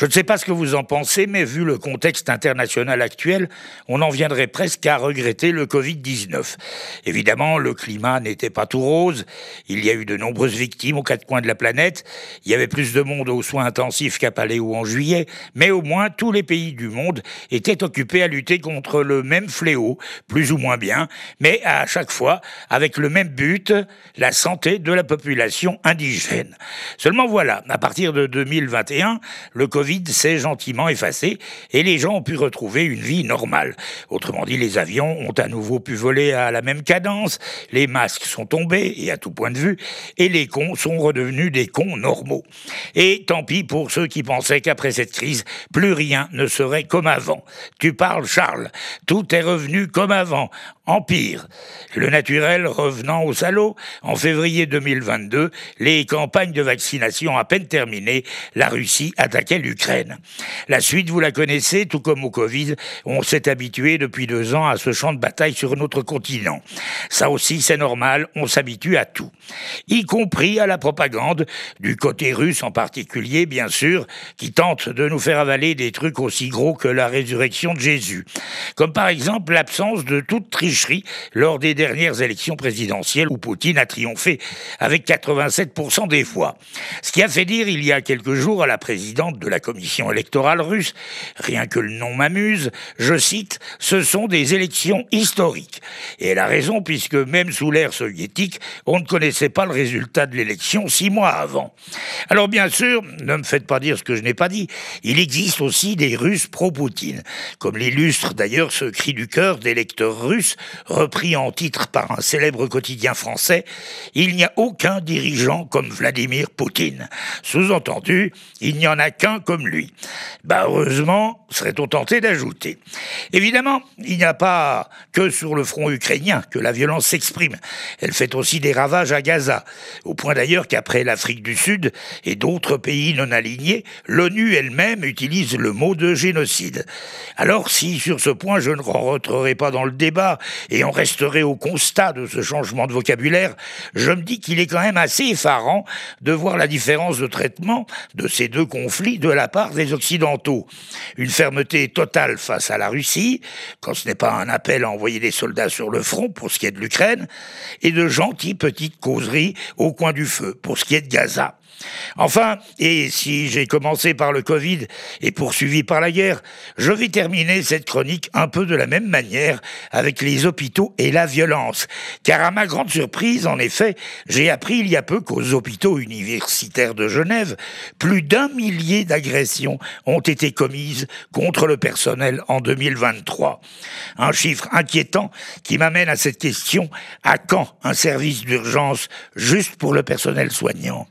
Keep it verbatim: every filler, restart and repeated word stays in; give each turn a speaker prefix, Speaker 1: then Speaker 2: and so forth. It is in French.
Speaker 1: Je ne sais pas ce que vous en pensez, mais vu le contexte international actuel, on en viendrait presque à regretter le covid dix-neuf. Évidemment, le climat n'était pas tout rose, il y a eu de nombreuses victimes aux quatre coins de la planète, il y avait plus de monde aux soins intensifs qu'à Paléo en juillet, mais au moins tous les pays du monde étaient occupés à lutter contre le même fléau, plus ou moins bien, mais à chaque fois avec le même but, la santé de la population indigène. Seulement voilà, à partir de deux mille vingt et un, le Covid s'est gentiment effacé et les gens ont pu retrouver une vie normale. Autrement dit, les avions ont à nouveau pu voler à la même cadence, les masques sont tombés, et à tout point de vue, et les cons sont redevenus des cons normaux. Et tant pis pour ceux qui pensaient qu'après cette crise, plus rien ne serait comme avant. Tu parles, Charles, tout est revenu comme avant, en pire. Le naturel revenant au salaud, en février deux mille vingt-deux, les campagnes de vaccination à peine terminées, la Russie attaquait l'Ukraine. La suite, vous la connaissez, tout comme au Covid, on s'est habitué depuis deux ans à ce champ de bataille sur notre continent. Ça aussi, c'est normal, on s'habitue à tout. Y compris à la propagande, du côté russe en particulier, bien sûr, qui tente de nous faire avaler des trucs aussi gros que la résurrection de Jésus. Comme par exemple l'absence de toute tricherie lors des dernières élections présidentielles où Poutine a triomphé avec quatre-vingt-sept pour cent des voix. Ce qui a fait dire il y a quelques jours à la présidente de la commission électorale russe, rien que le nom m'amuse, je cite, « ce sont des élections historiques ». Et elle a raison puisque même sous l'ère soviétique, on ne connaissait pas le résultat de l'élection six mois avant. Alors bien sûr, ne me faites pas dire ce que je n'ai pas dit, il existe aussi des Russes pro-Poutine, comme l'illustre d'ailleurs ce cri du cœur des lecteurs russes, repris en titre par un célèbre quotidien français, « Il n'y a aucun dirigeant comme Vladimir Poutine ». Sous-entendu, il n'y en a qu'un comme lui. Bah heureusement, serait-on tenté d'ajouter. Évidemment, il n'y a pas que sur le front ukrainien que la violence s'exprime. Elle fait aussi des ravages à Gaza, au point d'ailleurs qu'après l'Afrique du Sud et d'autres pays non alignés, l'ONU elle-même utilise le mot de génocide. Alors si sur ce point je ne rentrerai pas dans le débat et on resterait au constat de ce changement de vocabulaire, je me dis qu'il est quand même assez effarant de voir la différence de traitement de ces deux conflits de la part des Occidentaux. Une fermeté totale face à la Russie, quand ce n'est pas un appel à envoyer des soldats sur le front pour ce qui est de l'Ukraine, et de gentilles petites causeries au coin du feu pour ce qui est de Gaza. Enfin, et si j'ai commencé par le Covid et poursuivi par la guerre, je vais terminer cette chronique un peu de la même manière avec les hôpitaux et la violence. Car à ma grande surprise, en effet, j'ai appris il y a peu qu'aux hôpitaux universitaires de Genève, plus d'un millier d'agressions ont été commises contre le personnel en deux mille vingt-trois. Un chiffre inquiétant qui m'amène à cette question, à quand un service d'urgence juste pour le personnel soignant ?